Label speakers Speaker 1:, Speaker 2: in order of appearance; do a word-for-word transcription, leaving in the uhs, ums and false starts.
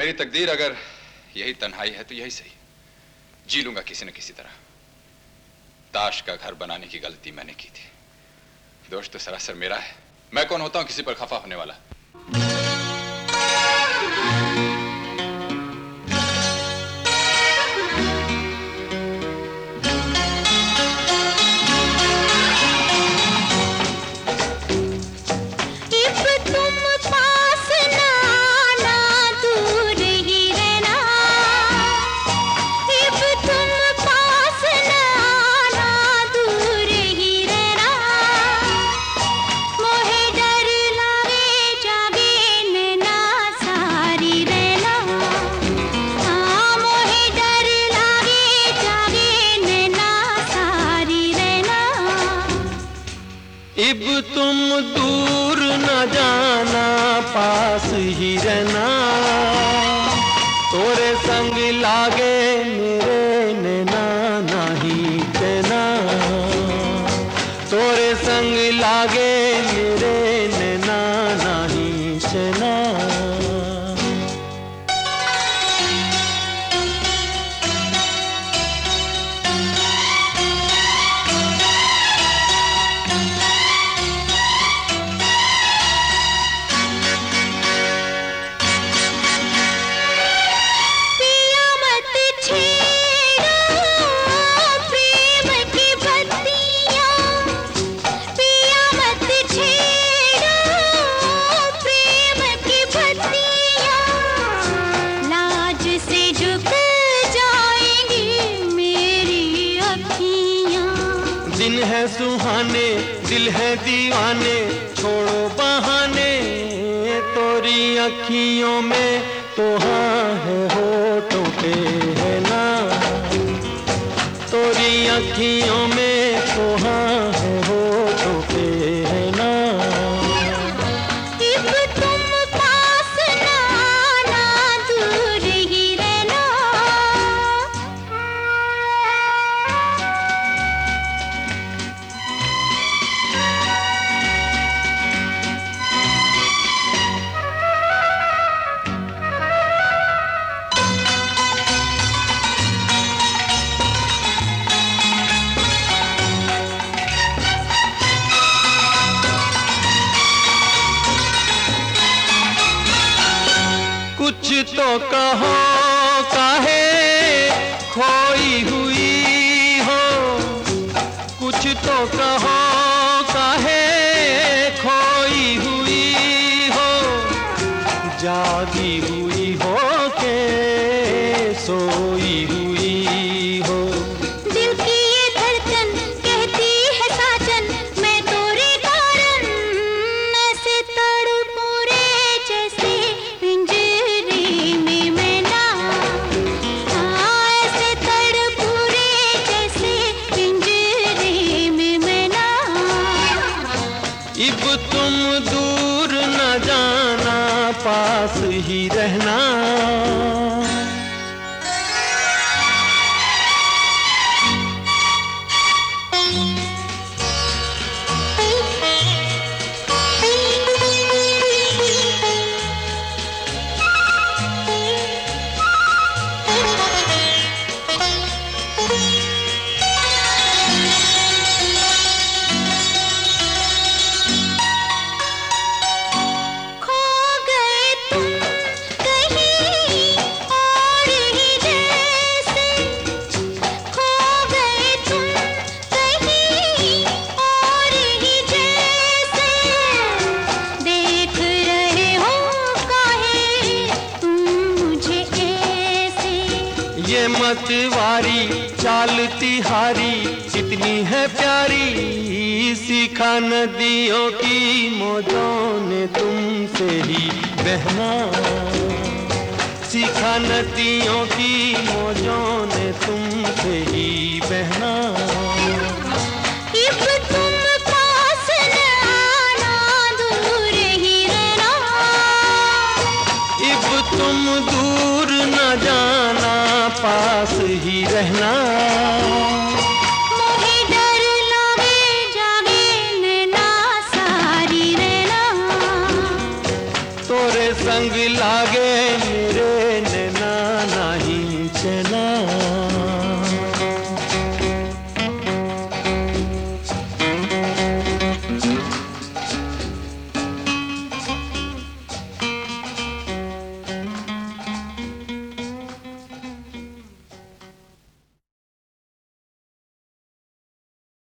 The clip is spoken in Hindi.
Speaker 1: मेरी तकदीर अगर यही तन्हाई है तो यही सही, जी लूंगा किसी न किसी तरह। ताश का घर बनाने की गलती मैंने की थी, दोष तो सरासर मेरा है। मैं कौन होता हूं किसी पर खफा होने वाला।
Speaker 2: इब तुम दूर न जाना, पास ही रहना, तोरे संग लागे मेरे नैना नहीं कहना, तोरे संग लागे मेरे नैना नहीं कहना। दिन है सुहाने, दिल है दीवाने, छोड़ो बहाने, तोरी अखियों में तो हाँ है, होठों पे है ना, तोरी अखियों में तो हाँ है, होठों पे है ना। कुछ तो कहो काहे खोई हुई हो, कुछ तो कहो काहे खोई हुई हो, जागी हुई हो के सोई हुई हो।
Speaker 3: दिल की ये धड़कन कहती है साजन, मैं तोरे कारण ऐसे तड़पूं रे जैसे
Speaker 2: इब तुम दूर न जाना, पास ही रहना। ये मतवारी चाल तिहारी कितनी है प्यारी, सीखा नदियों की मौजों ने तुमसे ही बहना, सीखा नदियों की मौजों ने तुमसे ही बहना।
Speaker 3: इब तुम पास न आना, दूर ही रहना,
Speaker 2: इब तुम दूर न जाना, पास ही रहना।
Speaker 3: मोहे डर लगे जागे नैना सारी रहना,
Speaker 2: तोरे संग लागे मेरे चला